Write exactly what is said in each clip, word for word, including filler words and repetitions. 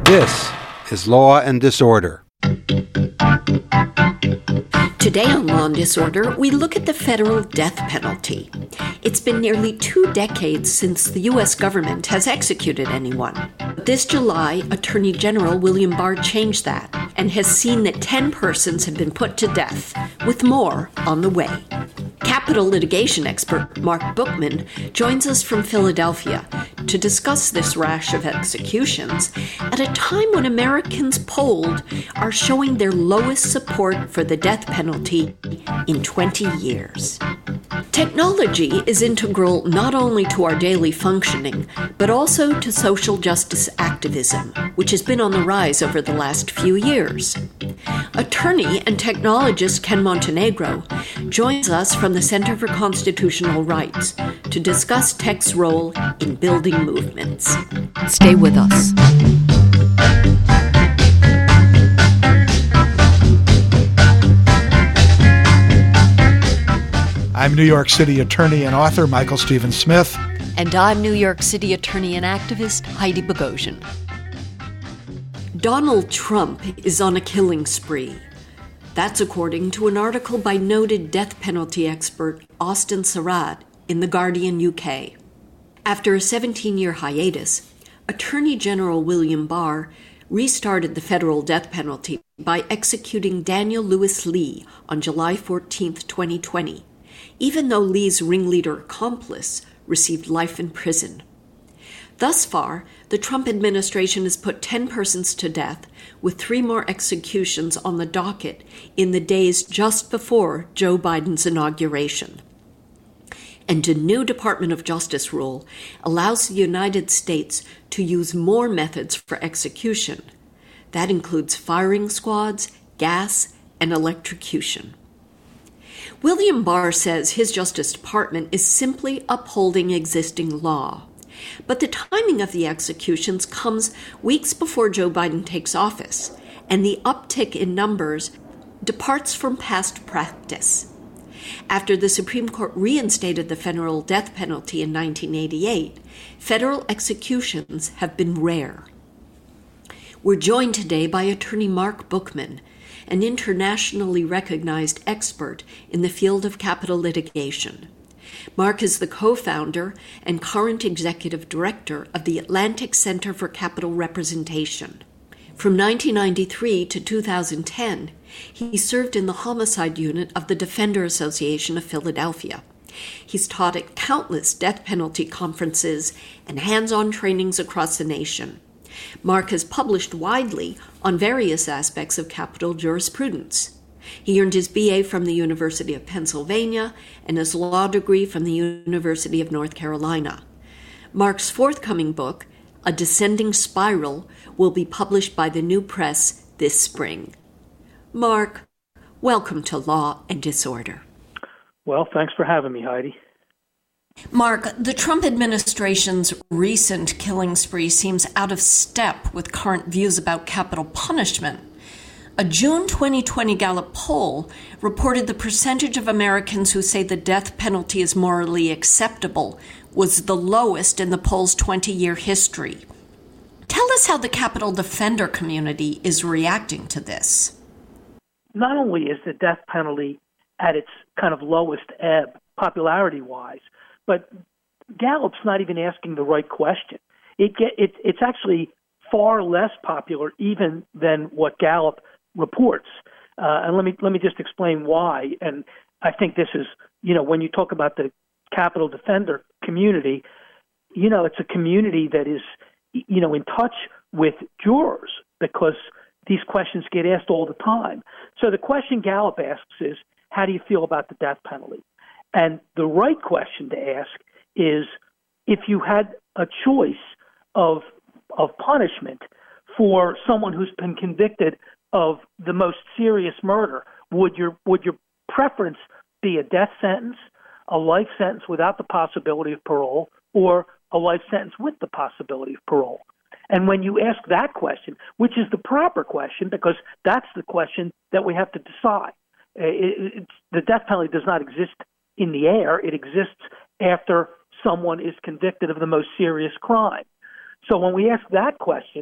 This is Law and Disorder. Today on Law and Disorder, we look at the federal death penalty. It's been nearly two decades since the U S government has executed anyone. This July, Attorney General William Barr changed that and has seen that ten persons have been put to death, with more on the way. Capital litigation expert Mark Bookman joins us from Philadelphia to discuss this rash of executions at a time when Americans polled are showing their lowest support for the death penalty in twenty years. Technology is integral not only to our daily functioning, but also to social justice activism, which has been on the rise over the last few years. Attorney and technologist Ken Montenegro joins us from the Center for Constitutional Rights to discuss tech's role in building movements. Stay with us. I'm New York City attorney and author Michael Stephen Smith. And I'm New York City attorney and activist Heidi Bogosian. Donald Trump is on a killing spree. That's according to an article by noted death penalty expert Austin Sarat in The Guardian U K. After a seventeen-year hiatus, Attorney General William Barr restarted the federal death penalty by executing Daniel Lewis Lee on July fourteenth, twenty twenty, even though Lee's ringleader accomplice received life in prison. Thus far, the Trump administration has put ten persons to death, with three more executions on the docket in the days just before Joe Biden's inauguration. And a new Department of Justice rule allows the United States to use more methods for execution. That includes firing squads, gas, and electrocution. William Barr says his Justice Department is simply upholding existing law. But the timing of the executions comes weeks before Joe Biden takes office, and the uptick in numbers departs from past practice. After the Supreme Court reinstated the federal death penalty in nineteen eighty-eight, federal executions have been rare. We're joined today by attorney Mark Bookman, an internationally recognized expert in the field of capital litigation. Mark is the co-founder and current executive director of the Atlantic Center for Capital Representation. From nineteen ninety-three to two thousand ten, he served in the homicide unit of the Defender Association of Philadelphia. He's taught at countless death penalty conferences and hands-on trainings across the nation. Mark has published widely on various aspects of capital jurisprudence. He earned his B A from the University of Pennsylvania and his law degree from the University of North Carolina. Mark's forthcoming book, A Descending Spiral, will be published by the New Press this spring. Mark, welcome to Law and Disorder. Well, thanks for having me, Heidi. Mark, the Trump administration's recent killing spree seems out of step with current views about capital punishment. A June twenty twenty Gallup poll reported the percentage of Americans who say the death penalty is morally acceptable was the lowest in the poll's twenty-year history. Tell us how the capital defender community is reacting to this. Not only is the death penalty at its kind of lowest ebb, popularity-wise, but Gallup's not even asking the right question. It get, it, it's actually far less popular even than what Gallup reports. Uh, and let me let me just explain why. And I think this is, you know, when you talk about the capital defender community, you know, it's a community that is, you know, in touch with jurors because these questions get asked all the time. So the question Gallup asks is, how do you feel about the death penalty? And the right question to ask is, if you had a choice of of punishment for someone who's been convicted of the most serious murder, would your would your preference be a death sentence, a life sentence without the possibility of parole, or a life sentence with the possibility of parole? And when you ask that question, which is the proper question, because that's the question that we have to decide, it, it, the death penalty does not exist in the air. It exists after someone is convicted of the most serious crime. So when we ask that question,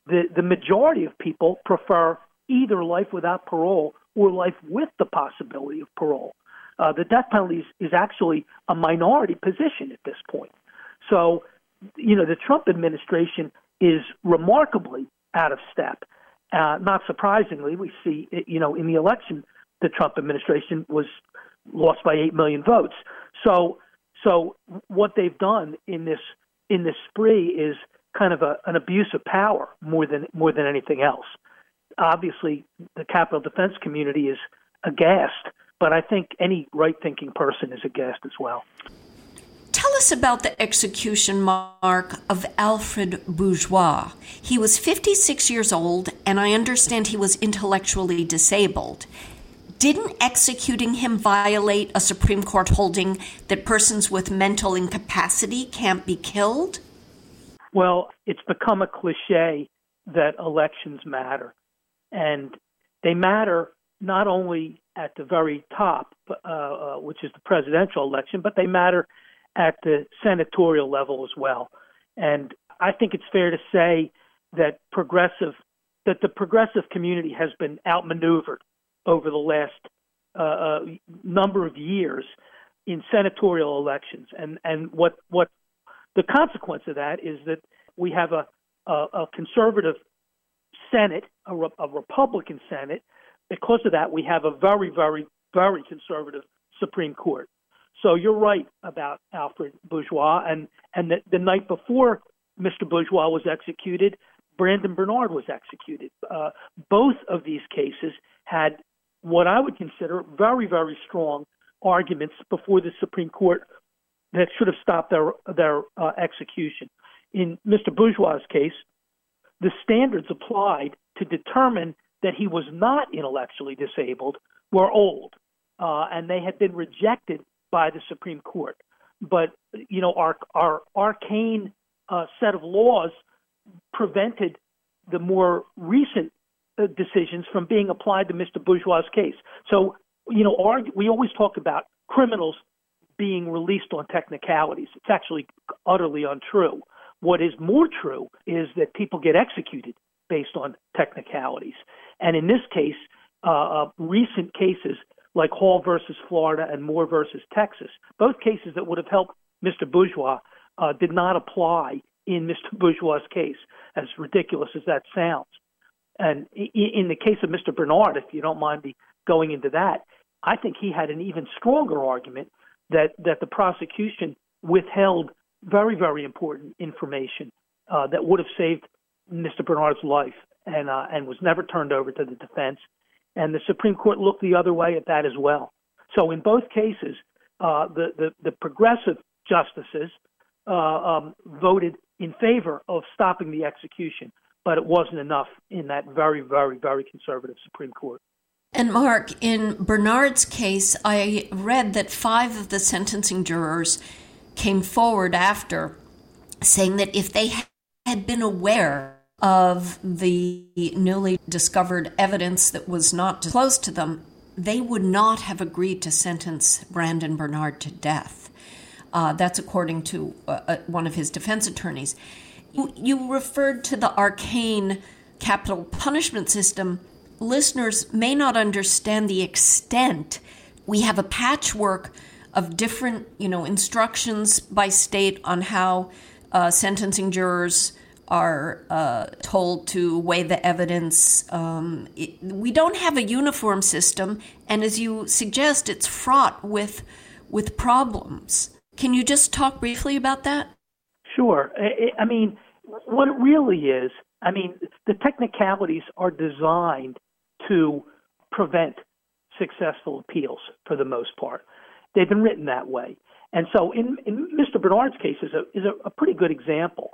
the, the majority of people prefer either life without parole or life with the possibility of parole. Uh, the death penalty is, is actually a minority position at this point. So, you know, the Trump administration is remarkably out of step. Uh, not surprisingly, we see, you know, in the election, the Trump administration was lost by eight million votes. So, so what they've done in this in this spree is kind of a, an abuse of power more than more than anything else. Obviously, the Capitol defense community is aghast, but I think any right-thinking person is aghast as well. Tell us about the execution, Mark, of Alfred Bourgeois. He was fifty-six years old, and I understand he was intellectually disabled. Didn't executing him violate a Supreme Court holding that persons with mental incapacity can't be killed? Well, it's become a cliche that elections matter. And they matter not only at the very top, uh, uh, which is the presidential election, but they matter at the senatorial level as well. And I think it's fair to say that progressive, that the progressive community has been outmaneuvered over the last uh, uh, number of years in senatorial elections. And, and what, what the consequence of that is that we have a, a, a conservative Senate, a, re- a Republican Senate. Because of that, we have a very, very, very conservative Supreme Court. So you're right about Alfred Bourgeois. And, and the, the night before Mister Bourgeois was executed, Brandon Bernard was executed. Uh, both of these cases had what I would consider very, very strong arguments before the Supreme Court that should have stopped their, their uh, execution. In Mister Bourgeois' case, the standards applied to determine that he was not intellectually disabled were old, uh, and they had been rejected by the Supreme Court. But, you know, our, our arcane uh, set of laws prevented the more recent uh, decisions from being applied to Mister Bourgeois' case. So, you know, our, we always talk about criminals being released on technicalities. It's actually utterly untrue. What is more true is that people get executed based on technicalities. And in this case, uh, uh, recent cases like Hall versus Florida and Moore versus Texas, both cases that would have helped Mister Bourgeois, uh, did not apply in Mister Bourgeois' case, as ridiculous as that sounds. And in the case of Mister Bernard, if you don't mind me going into that, I think he had an even stronger argument that, that the prosecution withheld very, very important information uh, that would have saved Mister Bernard's life and uh, and was never turned over to the defense. And the Supreme Court looked the other way at that as well. So in both cases, uh, the, the, the progressive justices uh, um, voted in favor of stopping the execution, but it wasn't enough in that very, very, very conservative Supreme Court. And Mark, in Bernard's case, I read that five of the sentencing jurors came forward after saying that if they had been aware of the newly discovered evidence that was not disclosed to them, they would not have agreed to sentence Brandon Bernard to death. Uh, that's according to uh, one of his defense attorneys. You, you referred to the arcane capital punishment system. Listeners may not understand the extent. We have a patchwork of different, you know, instructions by state on how uh, sentencing jurors are uh, told to weigh the evidence. Um, it, we don't have a uniform system, and as you suggest, it's fraught with with problems. Can you just talk briefly about that? Sure. I, I mean, what it really is, I mean, the technicalities are designed to prevent successful appeals for the most part. They've been written that way. And so in, in Mister Bernard's case is a, is a, a pretty good example.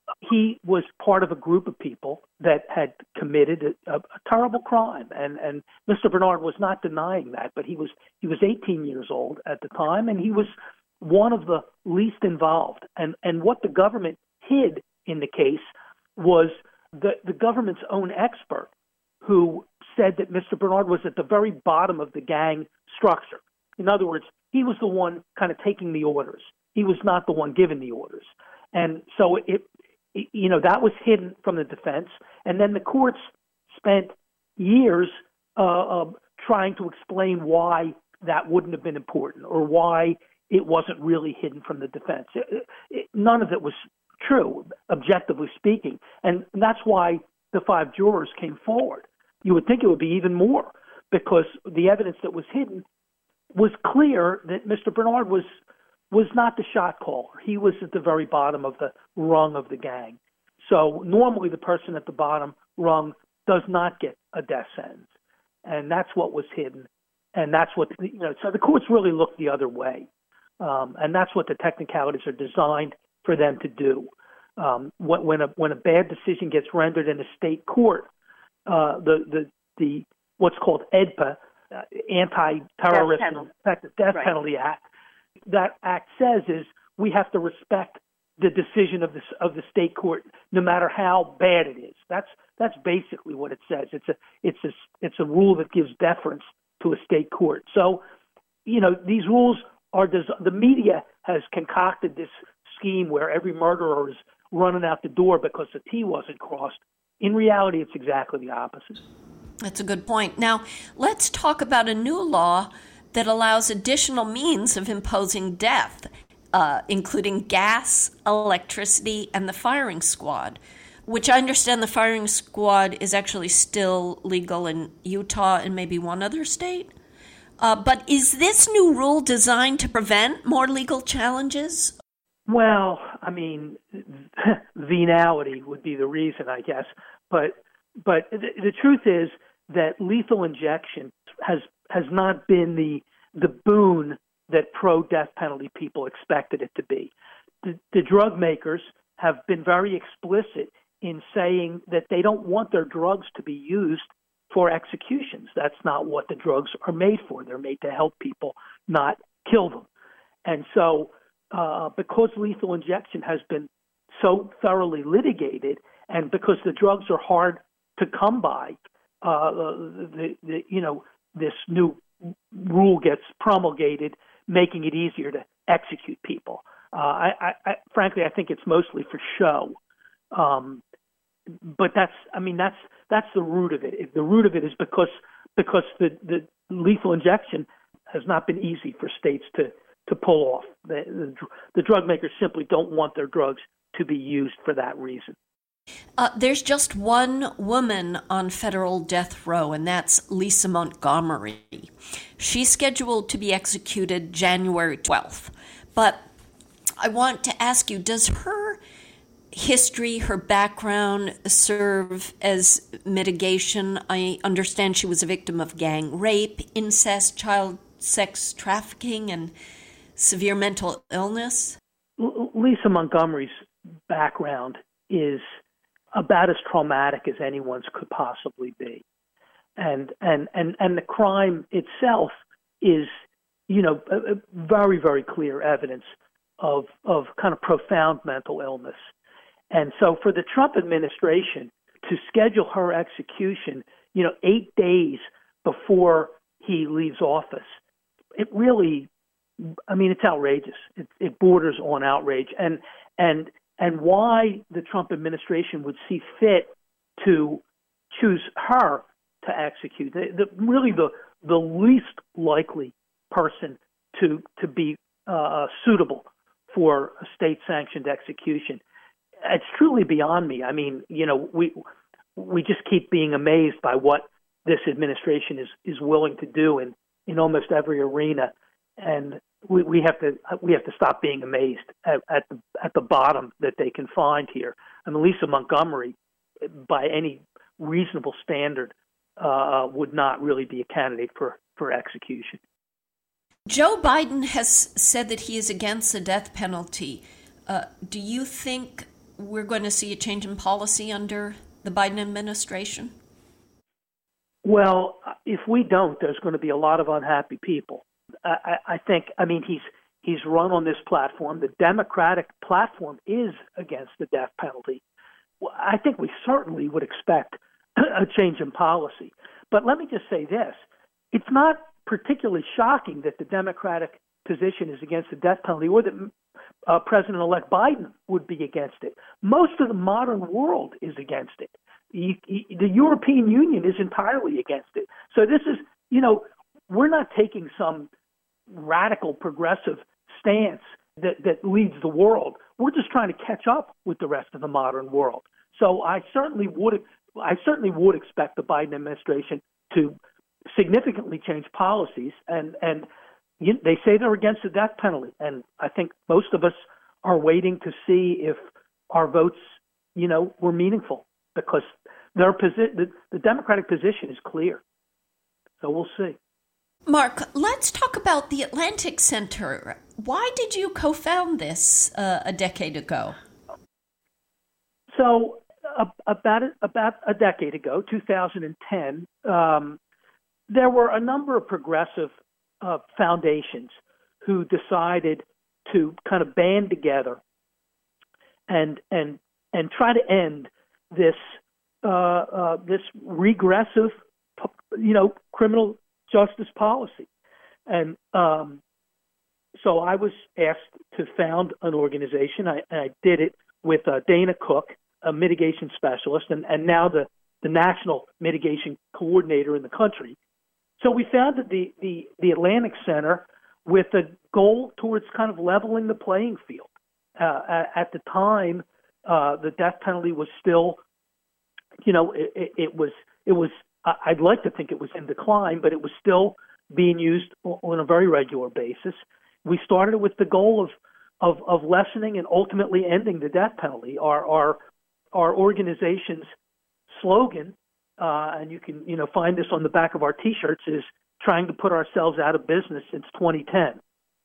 He was part of a group of people that had committed a, a, a terrible crime, and, and Mister Bernard was not denying that, but he was he was eighteen years old at the time, and he was one of the least involved. And, and what the government hid in the case was the, the government's own expert, who said that Mister Bernard was at the very bottom of the gang structure. In other words, he was the one kind of taking the orders. He was not the one giving the orders. And so it you know, that was hidden from the defense. And then the courts spent years uh, uh, trying to explain why that wouldn't have been important or why it wasn't really hidden from the defense. It, it, none of it was true, objectively speaking. And that's why the five jurors came forward. You would think it would be even more, because the evidence that was hidden was clear that Mister Bernard was was not the shot caller. He was at the very bottom of the rung of the gang. So normally the person at the bottom rung does not get a death sentence. And that's what was hidden. And that's what, you know, so the courts really look the other way. Um, and that's what the technicalities are designed for them to do. Um, when, when a when a bad decision gets rendered in a state court, uh, the, the, the what's called E D P A, uh, Anti-Terrorist Death and Effective Death Right. Penalty Act, that act says is we have to respect the decision of the of the state court, no matter how bad it is. That's that's basically what it says. It's a it's a it's a rule that gives deference to a state court. So, you know, these rules are des- the media has concocted this scheme where every murderer is running out the door because the T wasn't crossed. In reality, it's exactly the opposite. That's a good point. Now, let's talk about a new law that allows additional means of imposing death, uh, including gas, electricity, and the firing squad, which I understand the firing squad is actually still legal in Utah and maybe one other state. Uh, but is this new rule designed to prevent more legal challenges? Well, I mean, venality would be the reason, I guess. But but the, the truth is that lethal injection has has not been the the boon that pro-death penalty people expected it to be. The, the drug makers have been very explicit in saying that they don't want their drugs to be used for executions. That's not what the drugs are made for. They're made to help people, not kill them. And so uh, because lethal injection has been so thoroughly litigated, and because the drugs are hard to come by, uh, the, the, you know, this new rule gets promulgated, making it easier to execute people. Uh, I, I, frankly, I think it's mostly for show. Um, but that's, I mean, that's that's the root of it. The root of it is because because the, the lethal injection has not been easy for states to, to pull off. The, the, the drug makers simply don't want their drugs to be used for that reason. Uh, there's just one woman on federal death row, and that's Lisa Montgomery. She's scheduled to be executed January twelfth. But I want to ask you, does her history, her background serve as mitigation? I understand she was a victim of gang rape, incest, child sex trafficking, and severe mental illness. L- Lisa Montgomery's background is about as traumatic as anyone's could possibly be. And and and, and the crime itself is, you know, a, a very, very clear evidence of of kind of profound mental illness. And so for the Trump administration to schedule her execution, you know, eight days before he leaves office, it really, I mean, it's outrageous. It, it borders on outrage. And and and why the Trump administration would see fit to choose her to execute, the, the, really the the least likely person to to be uh, suitable for a state-sanctioned execution. It's truly beyond me. I mean, you know, we we just keep being amazed by what this administration is, is willing to do in, in almost every arena, and we, we have to we have to stop being amazed at, at the at the bottom that they can find here. I mean, Lisa Montgomery, by any reasonable standard, uh, would not really be a candidate for, for execution. Joe Biden has said that he is against the death penalty. Uh, do you think we're going to see a change in policy under the Biden administration? Well, if we don't, there's going to be a lot of unhappy people. I, I think, I mean, he's he's run on this platform. The Democratic platform is against the death penalty. Well, I think we certainly would expect a change in policy. But let me just say this. It's not particularly shocking that the Democratic position is against the death penalty, or that uh, President-elect Biden would be against it. Most of the modern world is against it. You, you, the European Union is entirely against it. So this is, you know, we're not taking some radical progressive stance that, that leads the world. We're just trying to catch up with the rest of the modern world. So I certainly would, I certainly would expect the Biden administration to significantly change policies. And and you, they say they're against the death penalty, and I think most of us are waiting to see if our votes, you know, were meaningful, because their posi- the, the Democratic position is clear. So we'll see. Mark, let's talk about the Atlantic Center. Why did you co-found this uh, a decade ago? So uh, about about a decade ago, two thousand ten, um, there were a number of progressive uh, foundations who decided to kind of band together and and and try to end this uh, uh, this regressive, you know, criminal justice policy. And um, so I was asked to found an organization. I, I did it with uh, Dana Cook, a mitigation specialist, and, and now the, the national mitigation coordinator in the country. So we founded the, the, the Atlantic Center with a goal towards kind of leveling the playing field. Uh, at, at the time, uh, the death penalty was still, you know, it, it, it was it was. I'd like to think it was in decline, but it was still being used on a very regular basis. We started with the goal of of, of lessening and ultimately ending the death penalty. Our our our organization's slogan, uh, and you can you know find this on the back of our T-shirts, is trying to put ourselves out of business since twenty ten.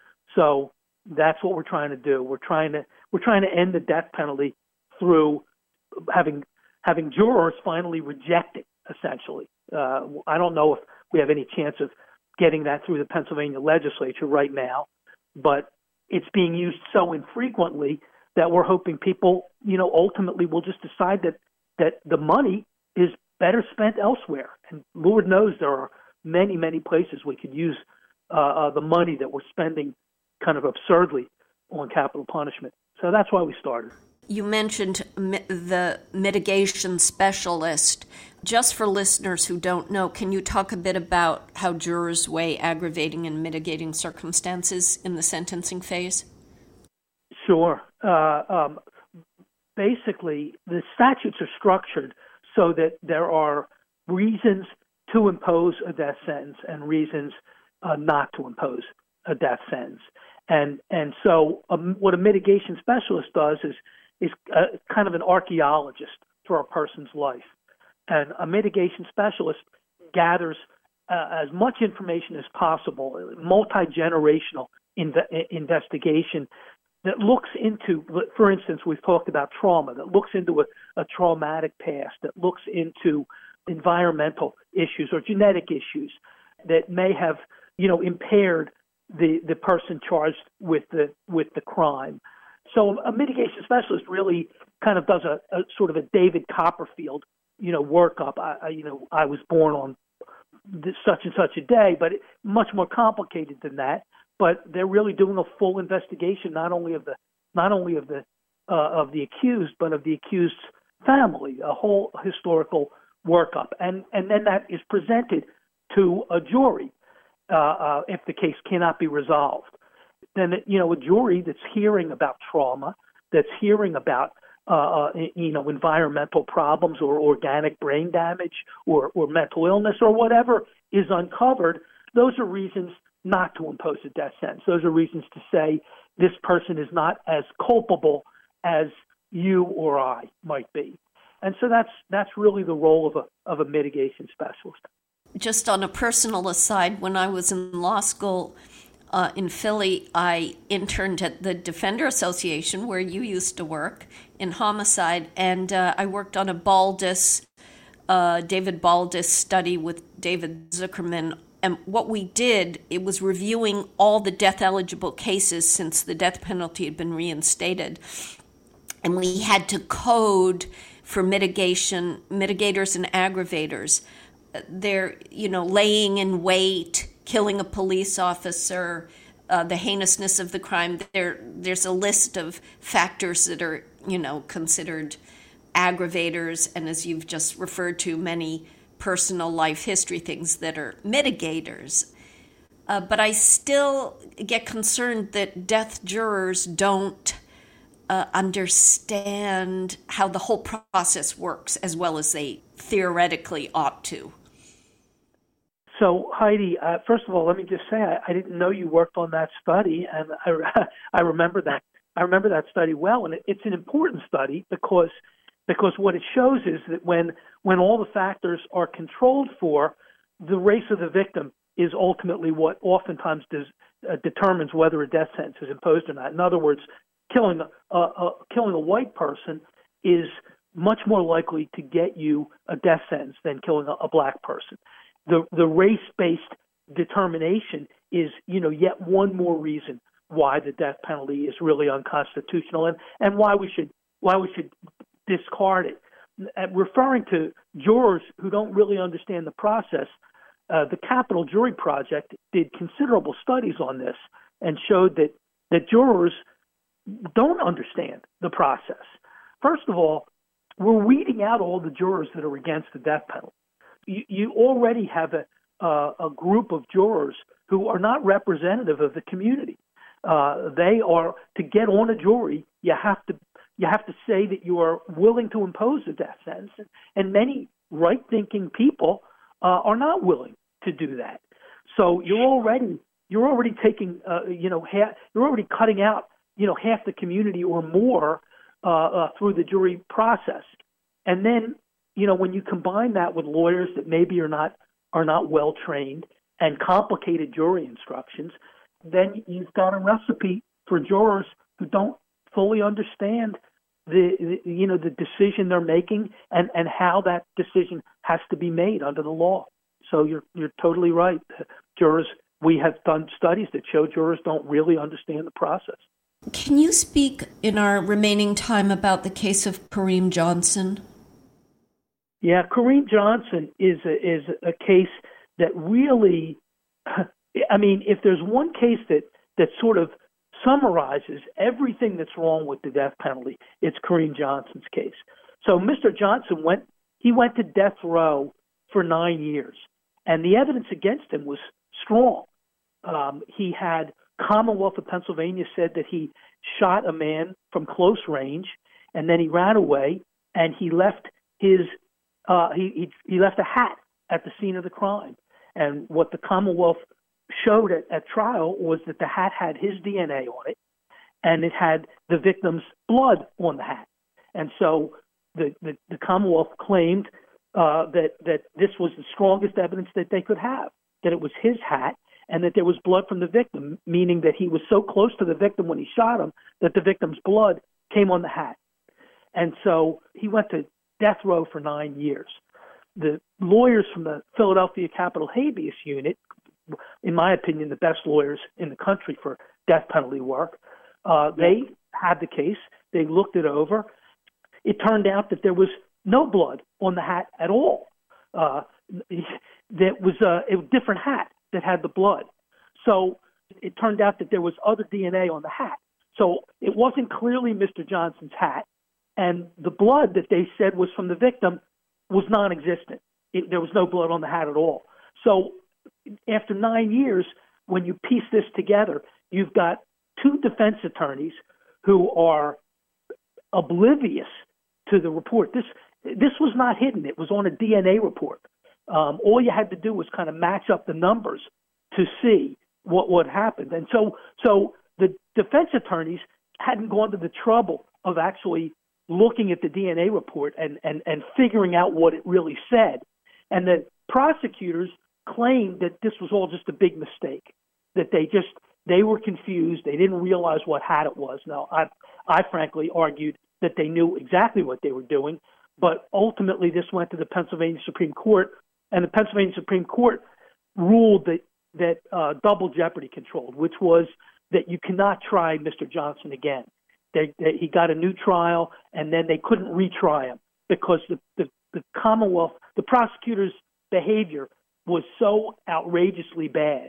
So that's what we're trying to do. We're trying to we're trying to end the death penalty through having having jurors finally reject it. Essentially, uh, I don't know if we have any chance of getting that through the Pennsylvania legislature right now, but it's being used so infrequently that we're hoping people, you know, ultimately will just decide that that the money is better spent elsewhere. And Lord knows there are many, many places we could use uh, uh, the money that we're spending kind of absurdly on capital punishment. So that's why we started. You mentioned mi- the mitigation specialist. Just for listeners who don't know, can you talk a bit about how jurors weigh aggravating and mitigating circumstances in the sentencing phase? Sure. Uh, um, basically, the statutes are structured so that there are reasons to impose a death sentence and reasons uh, not to impose a death sentence. And and so um, what a mitigation specialist does is is uh, kind of an archaeologist for a person's life. And a mitigation specialist gathers uh, as much information as possible, multi-generational inve- investigation that looks into, for instance, we've talked about trauma, that looks into a, a traumatic past, that looks into environmental issues or genetic issues that may have, you know, impaired the, the person charged with the with the crime. So a mitigation specialist really kind of does a, a sort of a David Copperfield, you know, workup. I, I, you know, I was born on this, such and such a day, but it, much more complicated than that. But they're really doing a full investigation, not only of the not only of the uh, of the accused, but of the accused's family, a whole historical workup, and and then that is presented to a jury uh, uh, if the case cannot be resolved. Then, you know, a jury that's hearing about trauma, that's hearing about, uh, you know, environmental problems or organic brain damage or, or mental illness or whatever is uncovered, those are reasons not to impose a death sentence. Those are reasons to say this person is not as culpable as you or I might be. And so that's that's really the role of a of a mitigation specialist. Just on a personal aside, when I was in law school, Uh, in Philly, I interned at the Defender Association, where you used to work, in homicide, and uh, I worked on a Baldus, uh, David Baldus study with David Zuckerman. And what we did, it was reviewing all the death-eligible cases since the death penalty had been reinstated. And we had to code for mitigation, mitigators and aggravators. They're, you know, laying in wait, killing a police officer, uh, the heinousness of the crime. There, there's a list of factors that are, you know, considered aggravators, and as you've just referred to, many personal life history things that are mitigators. Uh, but I still get concerned that death jurors don't uh, understand how the whole process works as well as they theoretically ought to. So, Heidi, uh, first of all, let me just say I, I didn't know you worked on that study, and I, I remember that. I remember that study well, and it, it's an important study because because what it shows is that when when all the factors are controlled for, the race of the victim is ultimately what oftentimes does, uh, determines whether a death sentence is imposed or not. In other words, killing a, a, killing a white person is much more likely to get you a death sentence than killing a, a black person. The the race-based determination is, you know, yet one more reason why the death penalty is really unconstitutional, and, and why we should why we should discard it. And referring to jurors who don't really understand the process, uh, the Capital Jury Project did considerable studies on this and showed that that jurors don't understand the process. First of all, we're weeding out all the jurors that are against the death penalty. You, you already have a, uh, a group of jurors who are not representative of the community. Uh, they are, to get on a jury, you have to you have to say that you are willing to impose a death sentence, and many right-thinking people uh, are not willing to do that. So you're already you're already taking uh, you know half, you're already cutting out you know half the community or more uh, uh, through the jury process, and then you know when you combine that with lawyers that maybe are not are not well trained and complicated jury instructions, then you've got a recipe for jurors who don't fully understand the, the you know the decision they're making and, and how that decision has to be made under the law. So you're you're totally right. Jurors, we have done studies that show jurors don't really understand the process. Can you speak in our remaining time about the case of Kareem Johnson? Yeah, Kareem Johnson is a, is a case that really, I mean, if there's one case that, that sort of summarizes everything that's wrong with the death penalty, it's Kareem Johnson's case. So Mister Johnson went, he went to death row for nine years, and the evidence against him was strong. Um, he had, Commonwealth of Pennsylvania said that he shot a man from close range, and then he ran away, and he left his, uh, he, he, he left a hat at the scene of the crime. And what the Commonwealth showed at, at trial was that the hat had his D N A on it, and it had the victim's blood on the hat. And so the, the, the Commonwealth claimed uh, that, that this was the strongest evidence that they could have, that it was his hat and that there was blood from the victim, meaning that he was so close to the victim when he shot him that the victim's blood came on the hat. And so he went to death row for nine years. The lawyers from the Philadelphia Capital Habeas Unit, in my opinion, the best lawyers in the country for death penalty work, uh, they had the case. They looked it over. It turned out that there was no blood on the hat at all. Uh, that was a, a different hat that had the blood. So it turned out that there was other D N A on the hat. So it wasn't clearly Mister Johnson's hat, and the blood that they said was from the victim was non-existent. It, there was no blood on the hat at all. So after nine years, when you piece this together, you've got two defense attorneys who are oblivious to the report. This this was not hidden. It was on a D N A report. Um, all you had to do was kind of match up the numbers to see what what happened. And so so the defense attorneys hadn't gone to the trouble of actually looking at the D N A report and, and, and figuring out what it really said. And the prosecutors claimed that this was all just a big mistake, that they just, they were confused. They didn't realize what hat it was. Now, I, I frankly argued that they knew exactly what they were doing, but ultimately this went to the Pennsylvania Supreme Court, and the Pennsylvania Supreme Court ruled that, that uh, double jeopardy controlled, which was that you cannot try Mister Johnson again. They, they, he got a new trial, and then they couldn't retry him because the, the, the Commonwealth, the prosecutor's behavior was so outrageously bad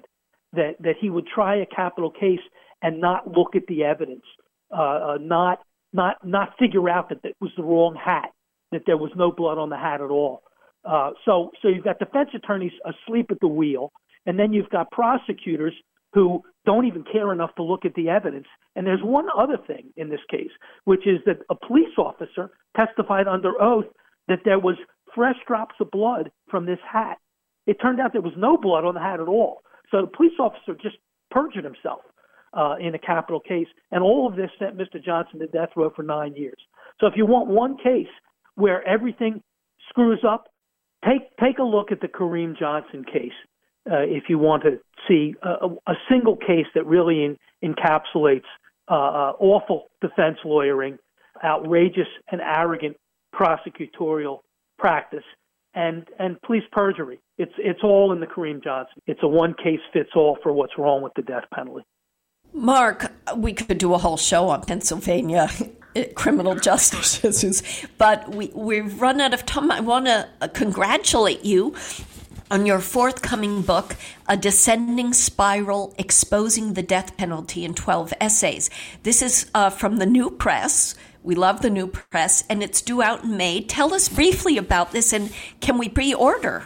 that, that he would try a capital case and not look at the evidence, uh, uh, not not not figure out that it was the wrong hat, that there was no blood on the hat at all. Uh, so so you've got defense attorneys asleep at the wheel, and then you've got prosecutors who don't even care enough to look at the evidence. And there's one other thing in this case, which is that a police officer testified under oath that there was fresh drops of blood from this hat. It turned out there was no blood on the hat at all. So the police officer just perjured himself uh, in a capital case, and all of this sent Mister Johnson to death row for nine years. So if you want one case where everything screws up, take take a look at the Kareem Johnson case. Uh, if you want to see a, a single case that really in, encapsulates uh, uh, awful defense lawyering, outrageous and arrogant prosecutorial practice, and and police perjury. It's it's all in the Kareem Johnson. It's a one case fits all for what's wrong with the death penalty. Mark, we could do a whole show on Pennsylvania criminal justices, but we, we've run out of time. I want to congratulate you on your forthcoming book, A Descending Spiral, Exposing the Death Penalty in twelve Essays. This is uh, from the New Press. We love the New Press, and it's due out in May. Tell us briefly about this, and can we pre-order?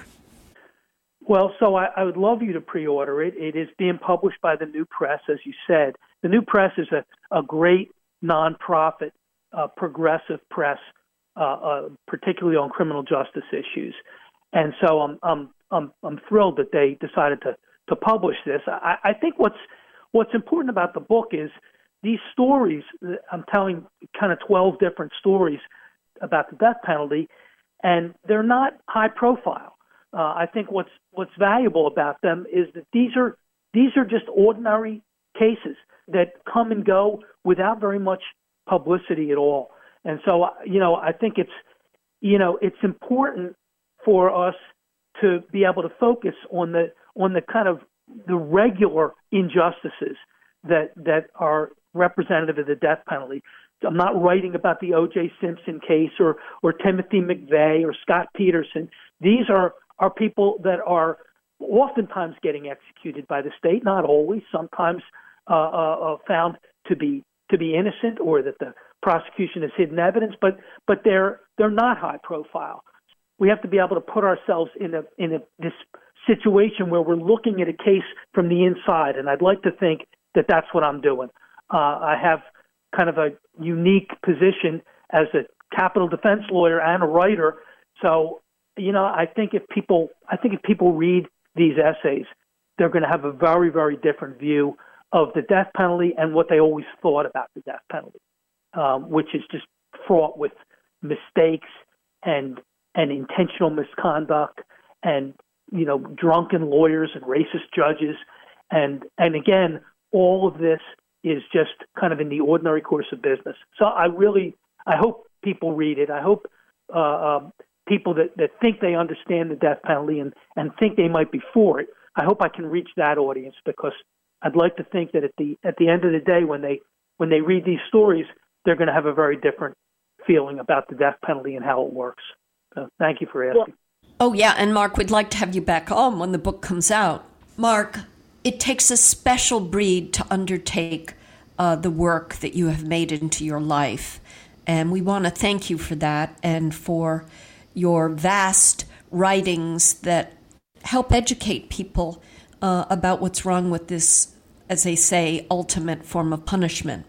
Well, so I, I would love you to pre-order it. It is being published by the New Press, as you said. The New Press is a, a great nonprofit, uh, progressive press, uh, uh, particularly on criminal justice issues. And so I'm I'm I'm, I'm thrilled that they decided to to publish this. I, I think what's what's important about the book is these stories. I'm telling kind of twelve different stories about the death penalty, and they're not high profile. Uh, I think what's what's valuable about them is that these are these are just ordinary cases that come and go without very much publicity at all. And so, you know, I think it's you know it's important for us to be able to focus on the on the kind of the regular injustices that that are representative of the death penalty. I'm not writing about the O J Simpson case or or Timothy McVeigh or Scott Peterson. These are are people that are oftentimes getting executed by the state, not always, sometimes uh, uh, found to be to be innocent, or that the prosecution has hidden evidence, but but they're they're not high profile. We have to be able to put ourselves in a in a this situation where we're looking at a case from the inside, and I'd like to think that that's what I'm doing. Uh, I have kind of a unique position as a capital defense lawyer and a writer, so you know I think if people I think if people read these essays, they're going to have a very very different view of the death penalty and what they always thought about the death penalty, um, which is just fraught with mistakes and and intentional misconduct, and you know drunken lawyers and racist judges, and and again, all of this is just kind of in the ordinary course of business. So I really, I hope people read it. I hope uh, um, people that, that think they understand the death penalty and, and think they might be for it, I hope I can reach that audience, because I'd like to think that at the at the end of the day, when they when they read these stories, they're going to have a very different feeling about the death penalty and how it works. So thank you for asking. Oh, yeah, and Mark, we'd like to have you back on when the book comes out. Mark, it takes a special breed to undertake uh, the work that you have made into your life, and we want to thank you for that and for your vast writings that help educate people uh, about what's wrong with this, as they say, ultimate form of punishment.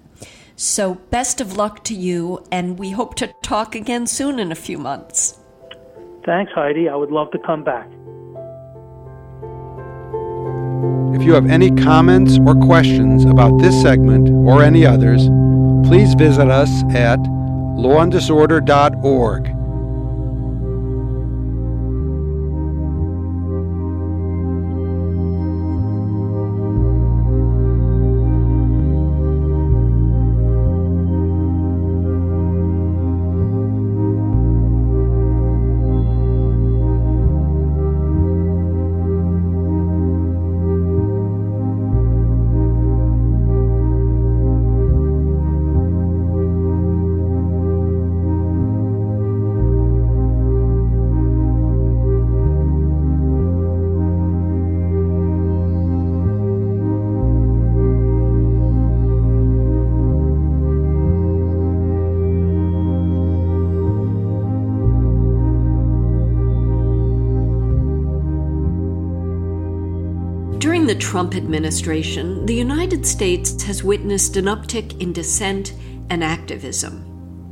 So best of luck to you, and we hope to talk again soon in a few months. Thanks, Heidi. I would love to come back. If you have any comments or questions about this segment or any others, please visit us at law and disorder dot org. During the Trump administration, the United States has witnessed an uptick in dissent and activism.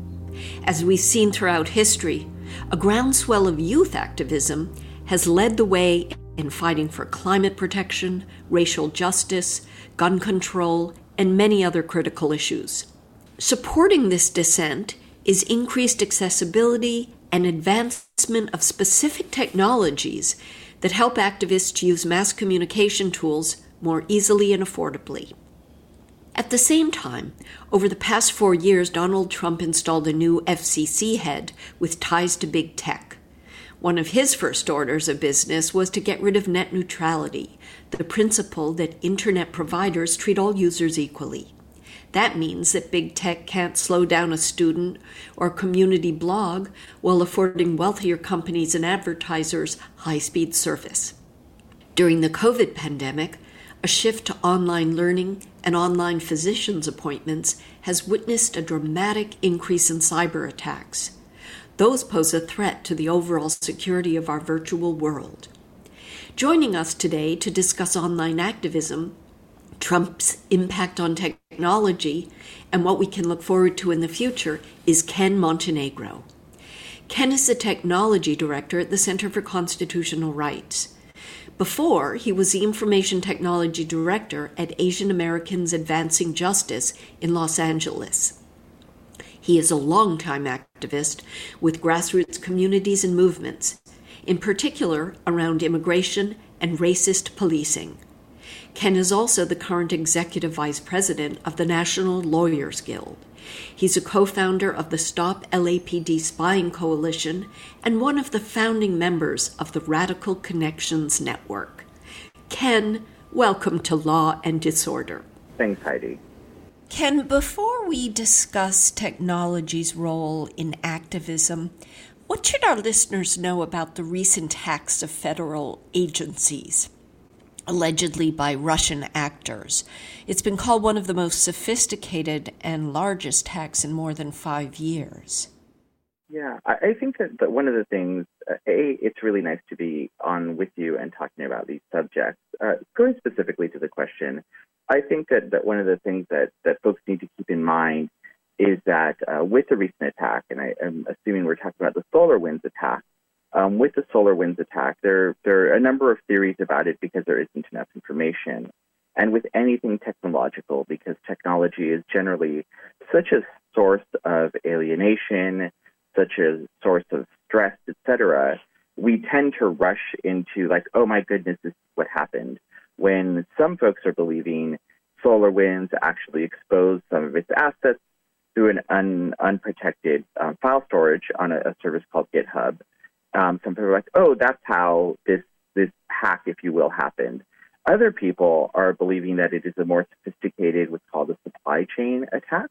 As we've seen throughout history, a groundswell of youth activism has led the way in fighting for climate protection, racial justice, gun control, and many other critical issues. Supporting this dissent is increased accessibility and advancement of specific technologies that help activists use mass communication tools more easily and affordably. At the same time, over the past four years, Donald Trump installed a new F C C head with ties to big tech. One of his first orders of business was to get rid of net neutrality, the principle that internet providers treat all users equally. That means that big tech can't slow down a student or community blog while affording wealthier companies and advertisers high-speed service. During the COVID pandemic, a shift to online learning and online physicians' appointments has witnessed a dramatic increase in cyber attacks. Those pose a threat to the overall security of our virtual world. Joining us today to discuss online activism, Trump's impact on technology, and what we can look forward to in the future is Ken Montenegro. Ken is the technology director at the Center for Constitutional Rights. Before, he was the information technology director at Asian Americans Advancing Justice in Los Angeles. He is a longtime activist with grassroots communities and movements, in particular around immigration and racist policing. Ken is also the current executive vice president of the National Lawyers Guild. He's a co-founder of the Stop L A P D Spying Coalition and one of the founding members of the Radical Connections Network. Ken, welcome to Law and Disorder. Thanks, Heidi. Ken, before we discuss technology's role in activism, what should our listeners know about the recent hacks of federal agencies, allegedly by Russian actors? It's been called one of the most sophisticated and largest hacks in more than five years. Yeah, I think that, that one of the things, uh, A, it's really nice to be on with you and talking about these subjects. Uh, going specifically to the question, I think that, that one of the things that, that folks need to keep in mind is that uh, with the recent attack, and I am assuming we're talking about the SolarWinds attack, Um, with the SolarWinds attack, there, there are a number of theories about it because there isn't enough information. And with anything technological, because technology is generally such a source of alienation, such a source of stress, et cetera, we tend to rush into like, oh my goodness, this is what happened. When some folks are believing SolarWinds actually exposed some of its assets through an un, unprotected um, file storage on a, a service called GitHub. Um, some people are like, oh, that's how this this hack, if you will, happened. Other people are believing that it is a more sophisticated, what's called a supply chain attack,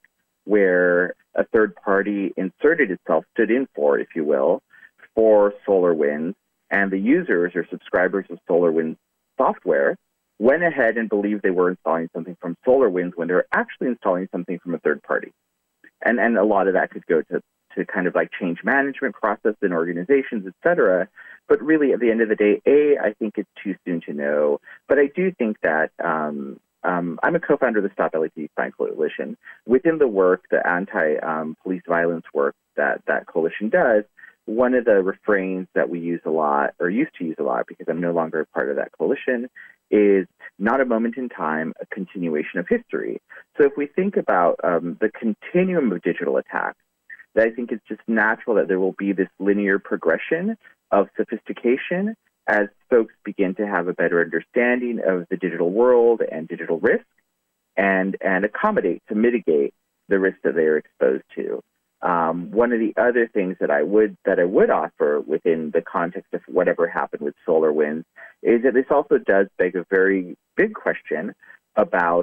where a third party inserted itself, stood in for, if you will, for SolarWinds, and the users or subscribers of SolarWinds software went ahead and believed they were installing something from SolarWinds when they're actually installing something from a third party. And and a lot of that could go to to kind of like change management process in organizations, et cetera. But really, at the end of the day, A, I think it's too soon to know. But I do think that um, um, I'm a co-founder of the Stop L A P D Spying Coalition. Within the work, the anti-police um, violence work that that coalition does, one of the refrains that we use a lot, or used to use a lot, because I'm no longer a part of that coalition, is not a moment in time, a continuation of history. So if we think about um, the continuum of digital attacks, that I think it's just natural that there will be this linear progression of sophistication as folks begin to have a better understanding of the digital world and digital risk and, and accommodate to mitigate the risk that they are exposed to. Um, one of the other things that I would that I would offer within the context of whatever happened with SolarWinds is that this also does beg a very big question about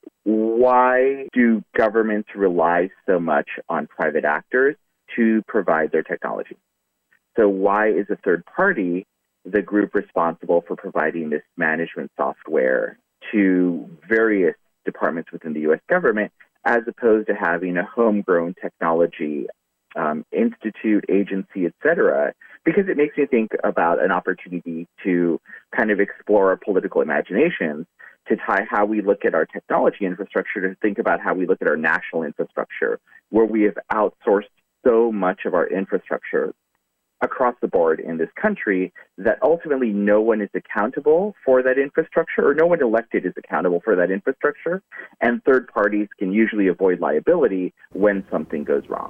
why do governments rely so much on private actors to provide their technology? So why is a third party the group responsible for providing this management software to various departments within the U S government, as opposed to having a homegrown technology um, institute, agency, et cetera, because it makes me think about an opportunity to kind of explore our political imaginations, to tie how we look at our technology infrastructure to think about how we look at our national infrastructure, where we have outsourced so much of our infrastructure across the board in this country that ultimately no one is accountable for that infrastructure, or no one elected is accountable for that infrastructure, and third parties can usually avoid liability when something goes wrong.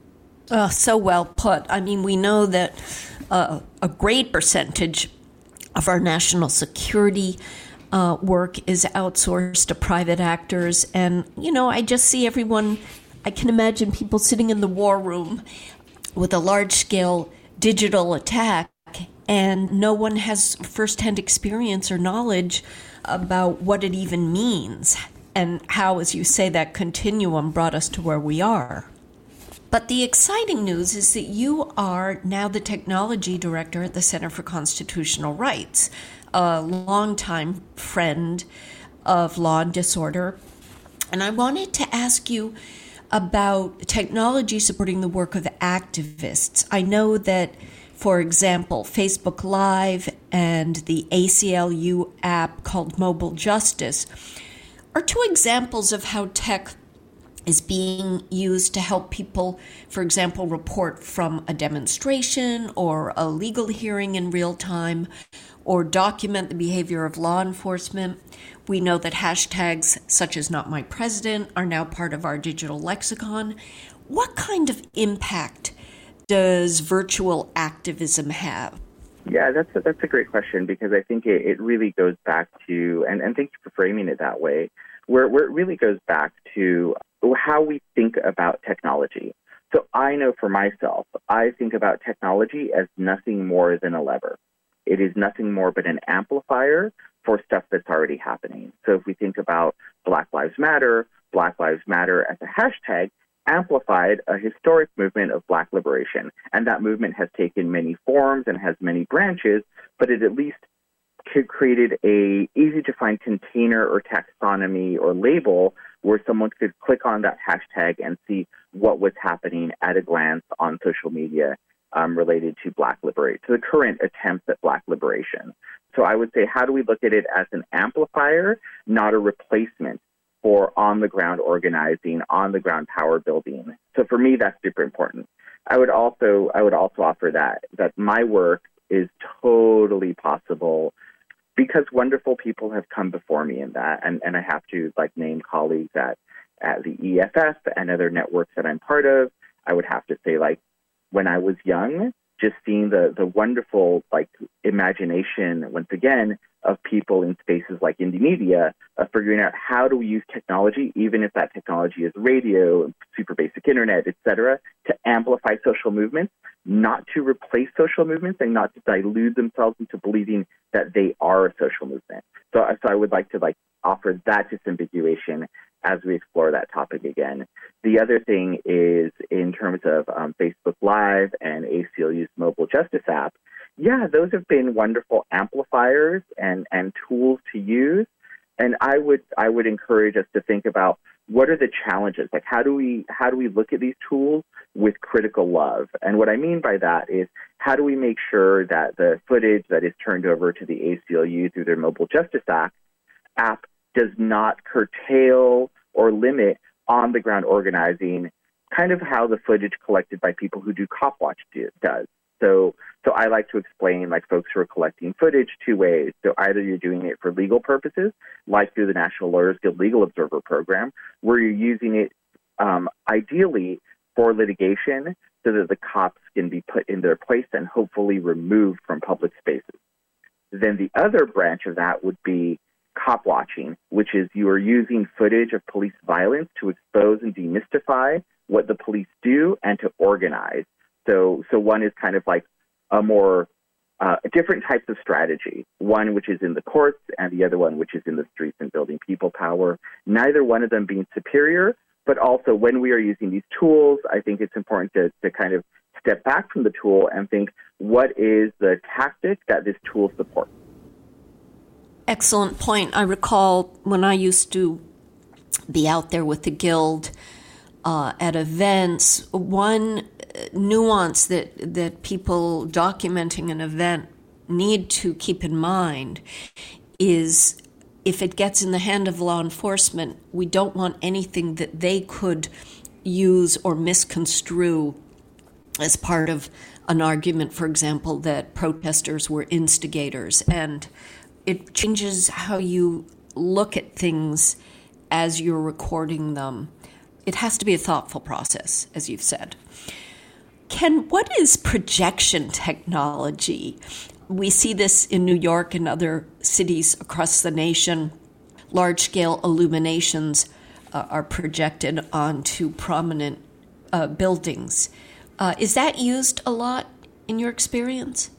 Oh, so well put. I mean, we know that uh, a great percentage of our national security uh, work is outsourced to private actors. And, you know, I just see everyone, I can imagine people sitting in the war room with a large-scale digital attack, and no one has firsthand experience or knowledge about what it even means and how, as you say, that continuum brought us to where we are. But the exciting news is that you are now the technology director at the Center for Constitutional Rights, a longtime friend of Law and Disorder. And I wanted to ask you about technology supporting the work of activists. I know that, for example, Facebook Live and the A C L U app called Mobile Justice are two examples of how tech is being used to help people, for example, report from a demonstration or a legal hearing in real time, or document the behavior of law enforcement. We know that hashtags such as Not My President are now part of our digital lexicon. What kind of impact does virtual activism have? Yeah, that's a, that's a great question, because I think it, it really goes back to, and, and thank you for framing it that way, where, where it really goes back to how we think about technology. So I know for myself, I think about technology as nothing more than a lever. It is nothing more but an amplifier for stuff that's already happening. So if we think about Black Lives Matter, Black Lives Matter as a hashtag amplified a historic movement of Black liberation. And that movement has taken many forms and has many branches, but it at least created a easy-to-find container or taxonomy or label where someone could click on that hashtag and see what was happening at a glance on social media um, related to Black liberation, to the current attempts at Black liberation. So I would say, how do we look at it as an amplifier, not a replacement for on-the-ground organizing, on-the-ground power building? So for me, that's super important. I would also I would also offer that that my work is totally possible because wonderful people have come before me in that, and, and I have to like name colleagues at, at the E F F and other networks that I'm part of. I would have to say, like, when I was young, just seeing the, the wonderful like imagination, once again, of people in spaces like Indymedia, of figuring out how do we use technology, even if that technology is radio, super basic internet, et cetera, to amplify social movements, not to replace social movements and not to dilute themselves into believing that they are a social movement. So, so I would like to like offer that disambiguation as we explore that topic again. The other thing is in terms of um, Facebook Live and A C L U's Mobile Justice app, yeah, those have been wonderful amplifiers and, and tools to use. And I would I would encourage us to think about what are the challenges? Like how do we how do we look at these tools with critical love? And what I mean by that is how do we make sure that the footage that is turned over to the A C L U through their Mobile Justice Act app does not curtail or limit on-the-ground organizing, kind of how the footage collected by people who do Cop Watch do, does. So so I like to explain, like, folks who are collecting footage two ways. So either you're doing it for legal purposes, like through the National Lawyers Guild Legal Observer Program, where you're using it um, ideally for litigation so that the cops can be put in their place and hopefully removed from public spaces. Then the other branch of that would be cop watching, which is you are using footage of police violence to expose and demystify what the police do and to organize. So so one is kind of like a more uh, different types of strategy, one which is in the courts and the other one which is in the streets and building people power, neither one of them being superior, but also when we are using these tools, I think it's important to, to kind of step back from the tool and think, what is the tactic that this tool supports? Excellent point. I recall when I used to be out there with the Guild, uh, at events. One nuance that, that people documenting an event need to keep in mind is if it gets in the hand of law enforcement, we don't want anything that they could use or misconstrue as part of an argument, for example, that protesters were instigators. And it changes how you look at things as you're recording them. It has to be a thoughtful process, as you've said. Ken, what is projection technology? We see this in New York and other cities across the nation. Large-scale illuminations uh, are projected onto prominent uh, buildings. Uh, is that used a lot in your experience?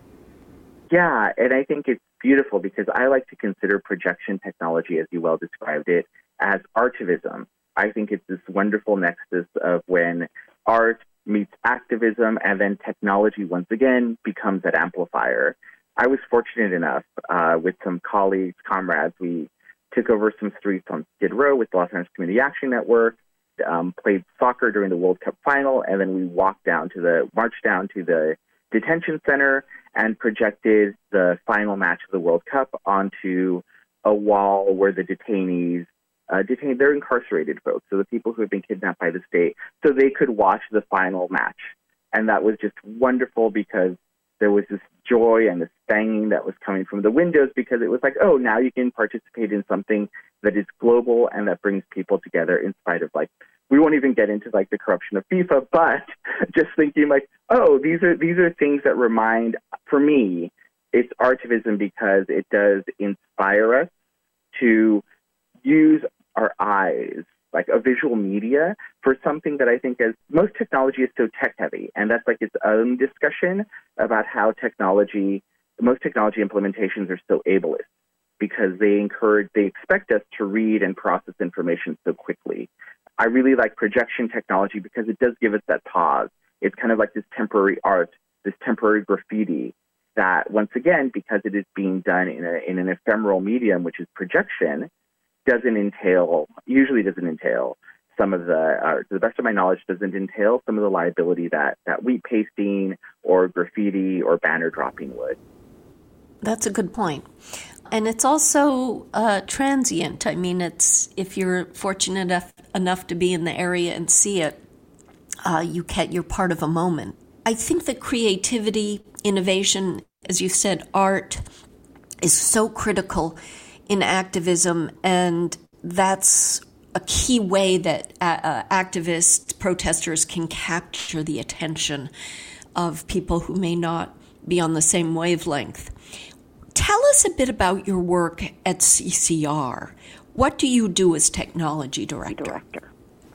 Yeah, and I think it's beautiful because I like to consider projection technology, as you well described it, as artivism. I think it's this wonderful nexus of when art meets activism and then technology once again becomes that amplifier. I was fortunate enough uh, with some colleagues, comrades, we took over some streets on Skid Row with the Los Angeles Community Action Network, um, played soccer during the World Cup final, and then we walked down to the, marched down to the detention center and projected the final match of the World Cup onto a wall where the detainees, uh, detained, they're incarcerated folks, so the people who have been kidnapped by the state, so they could watch the final match. And that was just wonderful because there was this joy and this banging that was coming from the windows because it was like, oh, now you can participate in something that is global and that brings people together in spite of, like, we won't even get into like the corruption of FIFA, but just thinking like, oh, these are these are things that remind, for me, it's artivism because it does inspire us to use our eyes, like a visual media, for something that I think as most technology is so tech heavy. And that's like its own discussion about how technology, most technology implementations are so ableist because they encourage, they expect us to read and process information so quickly. I really like projection technology because it does give us that pause. It's kind of like this temporary art, this temporary graffiti that, once again, because it is being done in, a, in an ephemeral medium, which is projection, doesn't entail, usually doesn't entail some of the, uh, to the best of my knowledge, doesn't entail some of the liability that, that wheat pasting or graffiti or banner dropping would. That's a good point. And it's also uh, transient. I mean, it's if you're fortunate enough, enough to be in the area and see it, uh, you get, you're part of a moment. I think that creativity, innovation, as you said, art is so critical in activism, and that's a key way that uh, activists, protesters can capture the attention of people who may not be on the same wavelength. Tell us a bit about your work at C C R. What do you do as technology director? director.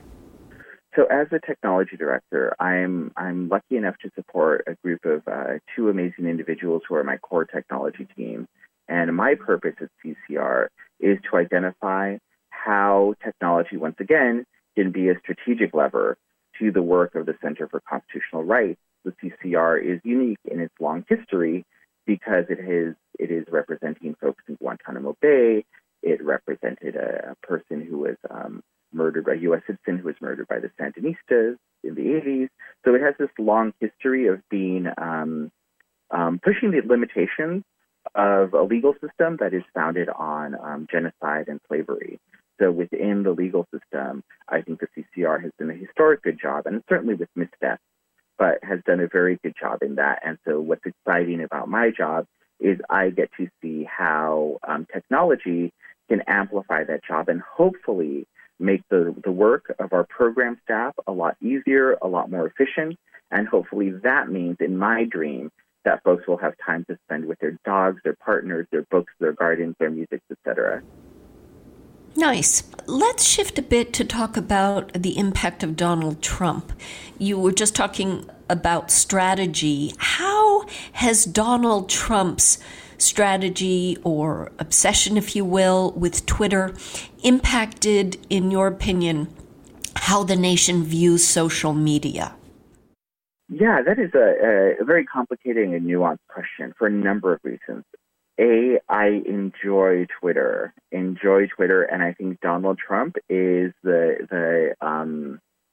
So as a technology director, I'm I'm lucky enough to support a group of uh, two amazing individuals who are my core technology team. And my purpose at C C R is to identify how technology, once again, can be a strategic lever to the work of the Center for Constitutional Rights. The C C R is unique in its long history because it has it is representing folks in Guantanamo Bay. It represented a, a person who was um, murdered, a U S citizen who was murdered by the Sandinistas in the eighties. So it has this long history of being um, um, pushing the limitations of a legal system that is founded on um, genocide and slavery. So within the legal system, I think the C C R has done a historic good job, and certainly with missteps, but has done a very good job in that. And so what's exciting about my job is I get to see how um, technology can amplify that job and hopefully make the, the work of our program staff a lot easier, a lot more efficient. And hopefully that means, in my dream, that folks will have time to spend with their dogs, their partners, their books, their gardens, their music, et cetera. Nice. Let's shift a bit to talk about the impact of Donald Trump. You were just talking about strategy. How has Donald Trump's strategy or obsession, if you will, with Twitter impacted, in your opinion, how the nation views social media? Yeah, that is a, a very complicated and nuanced question for a number of reasons. A, I enjoy Twitter, enjoy Twitter, and I think Donald Trump is the the um,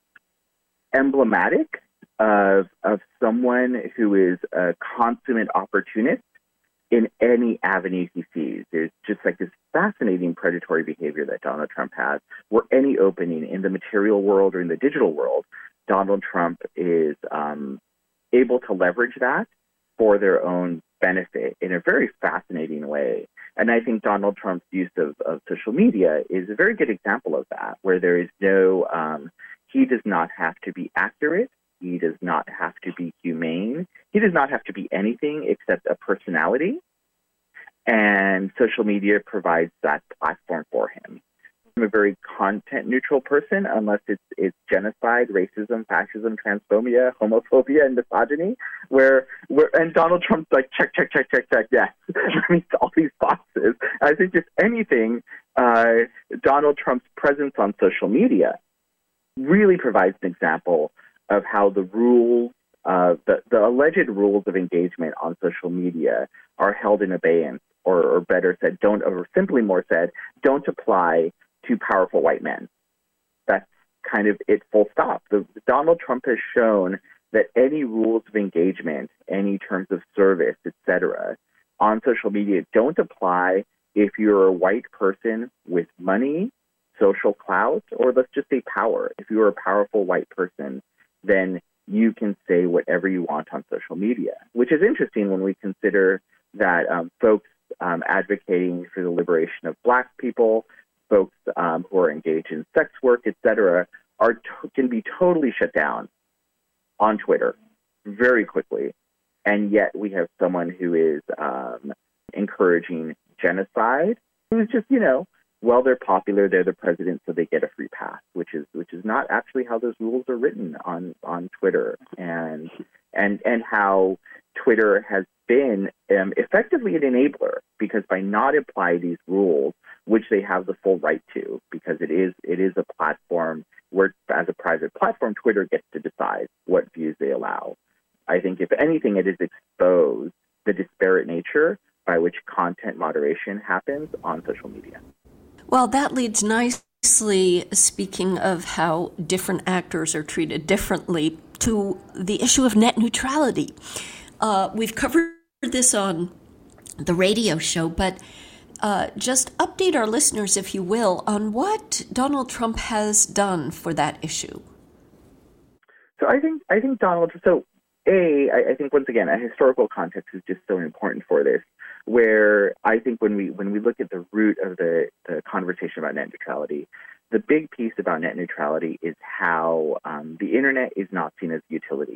emblematic of of someone who is a consummate opportunist in any avenue he sees. There's just like this fascinating predatory behavior that Donald Trump has, where any opening in the material world or in the digital world, Donald Trump is um, able to leverage that for their own benefit in a very fascinating way. And I think Donald Trump's use of, of social media is a very good example of that, where there is no, um, he does not have to be accurate. He does not have to be humane. He does not have to be anything except a personality. And social media provides that platform for him. I'm a very content-neutral person, unless it's, it's genocide, racism, fascism, transphobia, homophobia, and misogyny. Where, where and Donald Trump's like, check, check, check, check, check, yes. I mean, all these boxes. I think if anything, uh, Donald Trump's presence on social media really provides an example of how the rules, uh, the, the alleged rules of engagement on social media are held in abeyance, or, or better said, don't, or simply more said, don't apply to powerful white men. That's kind of it, full stop. The, Donald Trump has shown that any rules of engagement, any terms of service, et cetera, on social media don't apply if you're a white person with money, social clout, or let's just say power. If you're a powerful white person, then you can say whatever you want on social media, which is interesting when we consider that um, folks um, advocating for the liberation of Black people, folks um, who are engaged in sex work, et cetera, are to- can be totally shut down on Twitter very quickly. And yet we have someone who is um, encouraging genocide, who's just, you know, well, they're popular, they're the president, so they get a free pass, which is which is not actually how those rules are written on, on Twitter, and and and how Twitter has been um, effectively an enabler, because by not applying these rules, which they have the full right to, because it is it is a platform where, as a private platform, Twitter gets to decide what views they allow. I think, if anything, it has exposed the disparate nature by which content moderation happens on social media. Well, that leads nicely, speaking of how different actors are treated differently, to the issue of net neutrality. Uh, we've covered this on the radio show, but uh, just update our listeners, if you will, on what Donald Trump has done for that issue. So I think I think Donald. So a I, I think once again, a historical context is just so important for this. Where I think when we when we look at the root of the, the conversation about net neutrality, the big piece about net neutrality is how um, the internet is not seen as utility.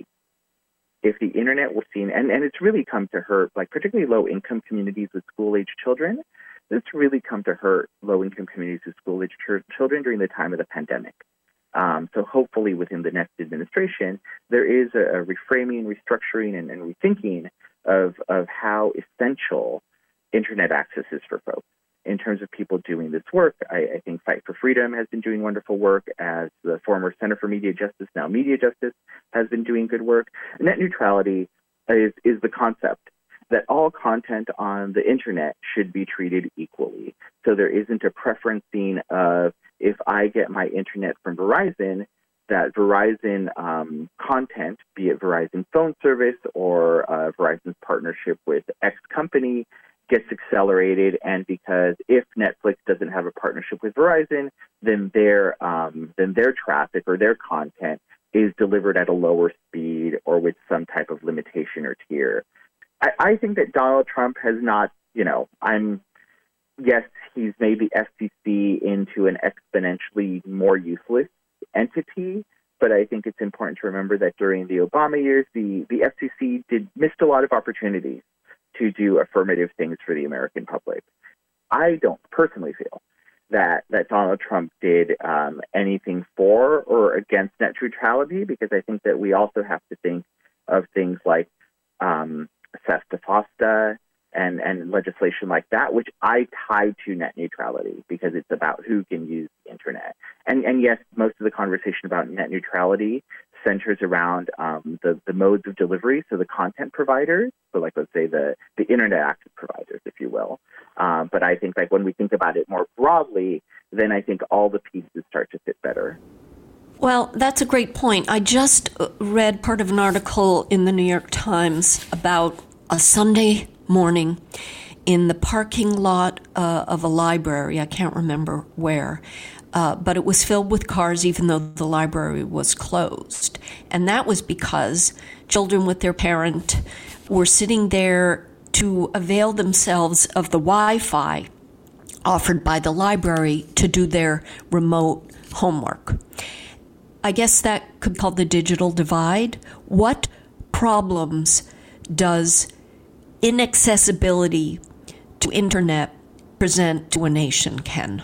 If the internet was seen, and, and it's really come to hurt, like particularly low-income communities with school-age children, this really come to hurt low-income communities with school-age ch- children during the time of the pandemic. Um, so hopefully within the next administration, there is a, a reframing, restructuring, and, and rethinking of of how essential internet access is for folks. In terms of people doing this work, I, I think Fight for Freedom has been doing wonderful work, as the former Center for Media Justice, now Media Justice, has been doing good work. Net neutrality is, is the concept that all content on the internet should be treated equally. So there isn't a preferencing of, if I get my internet from Verizon, that Verizon um, content, be it Verizon phone service or uh, Verizon's partnership with X company, gets accelerated. And because if Netflix doesn't have a partnership with Verizon, then their um, then their traffic or their content is delivered at a lower speed or with some type of limitation or tier. I, I think that Donald Trump has not, you know, I'm yes, he's made the F C C into an exponentially more useless entity, but I think it's important to remember that during the Obama years, the, the F C C did missed a lot of opportunities to do affirmative things for the American public. I don't personally feel that, that Donald Trump did um, anything for or against net neutrality, because I think that we also have to think of things like um, SESTA FOSTA and, and legislation like that, which I tie to net neutrality, because it's about who can use the internet. And, and yes, most of the conversation about net neutrality centers around um, the, the modes of delivery, so the content providers, so like let's say the, the internet access providers, if you will. Um, but I think like when we think about it more broadly, then I think all the pieces start to fit better. Well, that's a great point. I just read part of an article in the New York Times about a Sunday morning in the parking lot uh, of a library. I can't remember where, uh, but it was filled with cars even though the library was closed. And that was because children with their parent were sitting there to avail themselves of the Wi-Fi offered by the library to do their remote homework. I guess that could be called the digital divide. What problems does inaccessibility to internet present to a nation, Ken?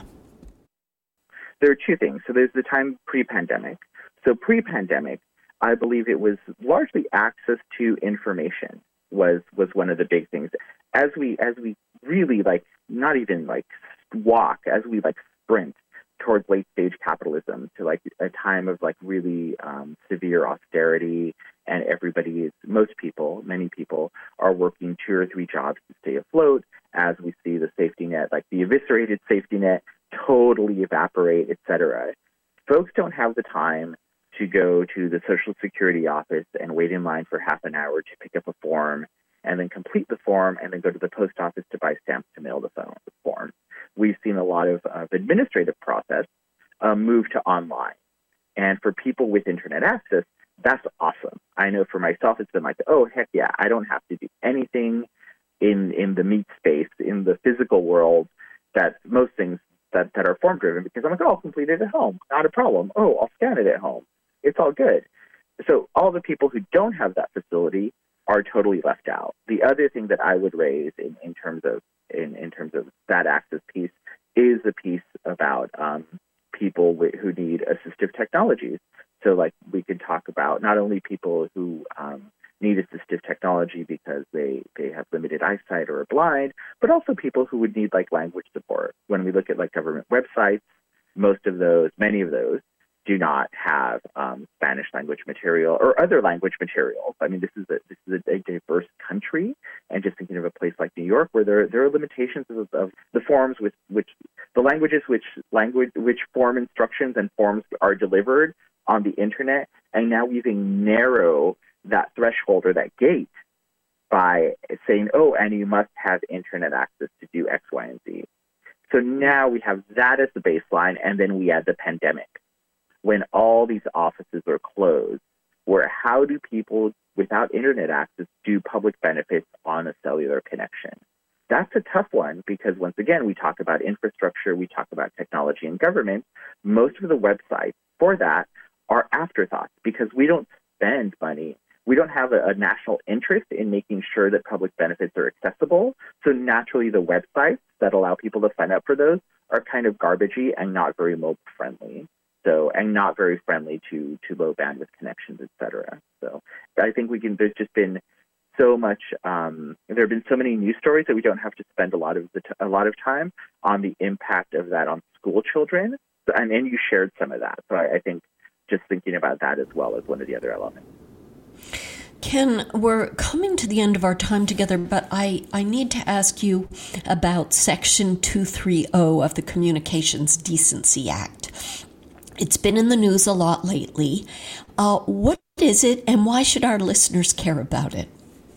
There are two things. So there's the time pre-pandemic. So pre-pandemic, I believe it was largely access to information was was one of the big things. As we as we really like not even like walk, as we like sprint towards late stage capitalism to like a time of like really um, severe austerity, and everybody is, most people, many people are working two or three jobs to stay afloat, as we see the safety net, like the eviscerated safety net, totally evaporate, et cetera. Folks don't have the time to go to the Social Security office and wait in line for half an hour to pick up a form and then complete the form and then go to the post office to buy stamps to mail the form. We've seen a lot of, of administrative process uh, move to online. And for people with internet access, that's awesome. I know for myself, it's been like, oh, heck yeah, I don't have to do anything in in the meat space, in the physical world, that most things that, that are form-driven, because I'm like, oh, I'll complete it at home. Not a problem. Oh, I'll scan it at home. It's all good. So all the people who don't have that facility are totally left out. The other thing that I would raise in, in terms of in, in terms of that access piece is the piece about um, people w- who need assistive technologies. So like we could talk about not only people who um, need assistive technology because they, they have limited eyesight or are blind, but also people who would need like language support. When we look at like government websites, most of those, many of those, do not have um, Spanish language material or other language materials. I mean, this is a this is a, a diverse country, and just thinking of a place like New York, where there there are limitations of, of the forms with which the languages which language which form instructions and forms are delivered on the internet, and now we even narrow that threshold or that gate by saying, oh, and you must have internet access to do X, Y, and Z. So now we have that as the baseline, and then we add the pandemic, when all these offices are closed, where how do people without internet access do public benefits on a cellular connection? That's a tough one because, once again, we talk about infrastructure, we talk about technology and government. Most of the websites for that are afterthoughts because we don't spend money. We don't have a, a national interest in making sure that public benefits are accessible. So naturally, the websites that allow people to sign up for those are kind of garbagey and not very mobile friendly. So, and not very friendly to, to low bandwidth connections, et cetera. So I think we can, there's just been so much, um, there have been so many news stories that we don't have to spend a lot of the t- a lot of time on the impact of that on school children. And, and you shared some of that. So I, I think just thinking about that as well as one of the other elements. Ken, we're coming to the end of our time together, but I, I need to ask you about Section two thirty of the Communications Decency Act. It's been in the news a lot lately. Uh, what is it, and why should our listeners care about it?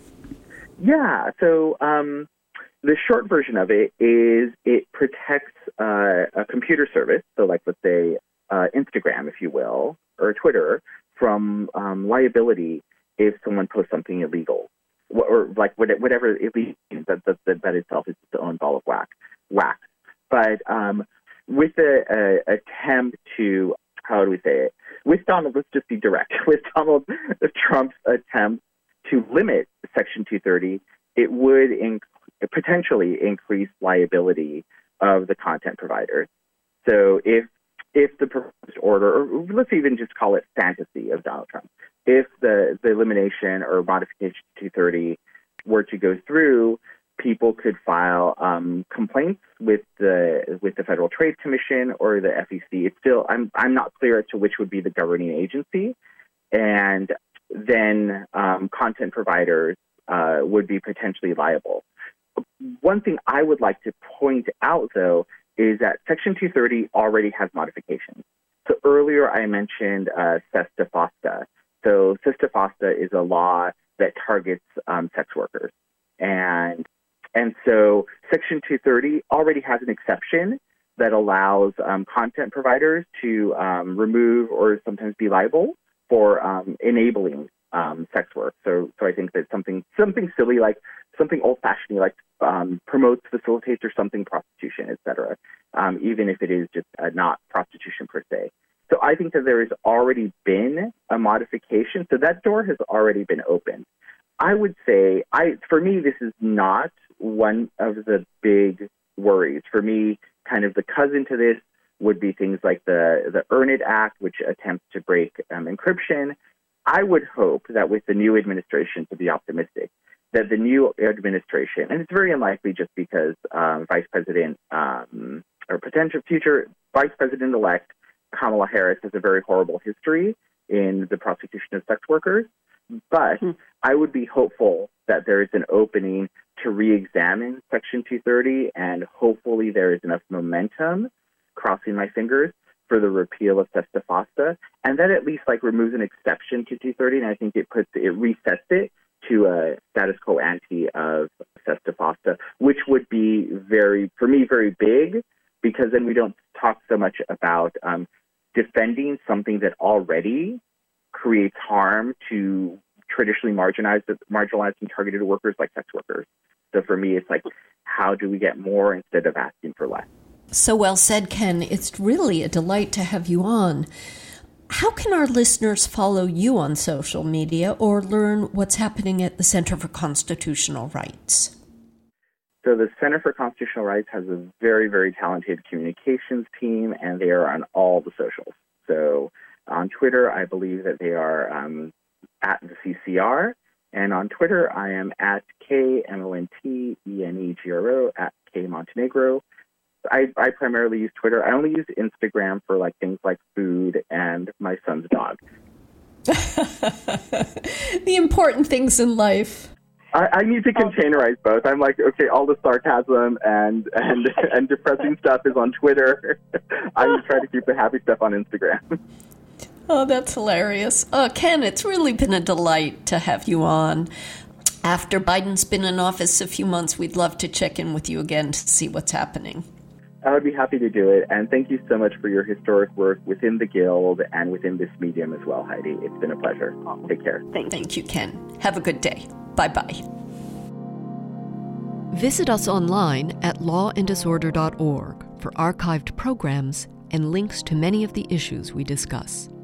Yeah, so um, the short version of it is it protects uh, a computer service, so like let's say uh, Instagram, if you will, or Twitter, from um, liability if someone posts something illegal, or like whatever illegal that, that, that, that itself is its own ball of wax. wax. But um, with the uh, attempt to, how do we say it? With Donald, let's just be direct. With Donald Trump's attempt to limit Section two thirty, it would inc- potentially increase liability of the content providers. So if if the proposed order, or let's even just call it fantasy of Donald Trump, if the, the elimination or modification to two thirty were to go through, people could file um, complaints with the with the Federal Trade Commission or the F E C. It's still I'm I'm not clear as to which would be the governing agency, and then um, content providers uh, would be potentially liable. One thing I would like to point out, though, is that Section two thirty already has modifications. So earlier I mentioned uh, Sesta Fosta. So Sesta Fosta is a law that targets um, sex workers. And and so Section two thirty already has an exception that allows um, content providers to um, remove or sometimes be liable for um, enabling um, sex work. So so I think that something something silly like something old-fashioned like um, promotes, facilitates, or something prostitution, et cetera, um, even if it is just uh, not prostitution per se. So I think that there has already been a modification. So that door has already been opened. I would say, I for me, this is not one of the big worries. For me, kind of the cousin to this would be things like the, the Earn It Act, which attempts to break um, encryption. I would hope that with the new administration, to be optimistic, that the new administration, and it's very unlikely just because um, Vice President um, or potential future Vice President-elect Kamala Harris has a very horrible history in the prosecution of sex workers. But mm-hmm. I would be hopeful that there is an opening to re-examine Section two thirty, and hopefully there is enough momentum, crossing my fingers, for the repeal of Sesta Fosta, and that at least like removes an exception to two thirty, and I think it puts it resets it to a status quo ante of Sesta Fosta, which would be very, for me, very big, because then we don't talk so much about um, defending something that already creates harm to traditionally marginalized, marginalized and targeted workers like sex workers. So for me, it's like, how do we get more instead of asking for less? So well said, Ken. It's really a delight to have you on. How can our listeners follow you on social media or learn what's happening at the Center for Constitutional Rights? So the Center for Constitutional Rights has a very, very talented communications team, and they are on all the socials. So on Twitter, I believe that they are um, at the C C R, and on Twitter, I am at K M O N T E N E G R O, at K Montenegro. I, I primarily use Twitter. I only use Instagram for like things like food and my son's dog. The important things in life. I, I need to containerize both. I'm like, okay, all the sarcasm and and, and depressing stuff is on Twitter. I try to keep the happy stuff on Instagram. Oh, that's hilarious. Uh, Ken, it's really been a delight to have you on. After Biden's been in office a few months, we'd love to check in with you again to see what's happening. I would be happy to do it. And thank you so much for your historic work within the Guild and within this medium as well, Heidi. It's been a pleasure. Take care. Thank, Thank you, Ken. Have a good day. Bye-bye. Visit us online at law and disorder dot org for archived programs and links to many of the issues we discuss.